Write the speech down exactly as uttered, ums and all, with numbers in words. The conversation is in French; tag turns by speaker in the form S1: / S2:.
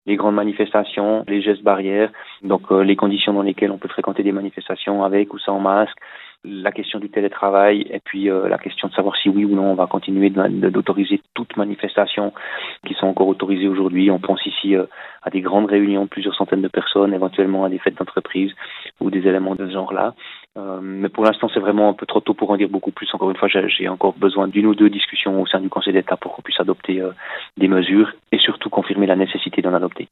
S1: les grandes manifestations, les gestes barrières, donc euh, les conditions dans lesquelles on peut fréquenter des manifestations avec ou sans masque, la question du télétravail et puis euh, la question de savoir si oui ou non on va continuer de, de, d'autoriser toutes manifestations qui sont encore autorisées aujourd'hui. On pense ici euh, à des grandes réunions de plusieurs centaines de personnes, éventuellement à des fêtes d'entreprise ou des éléments de ce genre-là. Euh, mais pour l'instant, c'est vraiment un peu trop tôt pour en dire beaucoup plus. Encore une fois, j'ai, j'ai encore besoin d'une ou deux discussions au sein du Conseil d'État pour qu'on puisse adopter euh, des mesures et surtout confirmer la nécessité d'en adopter.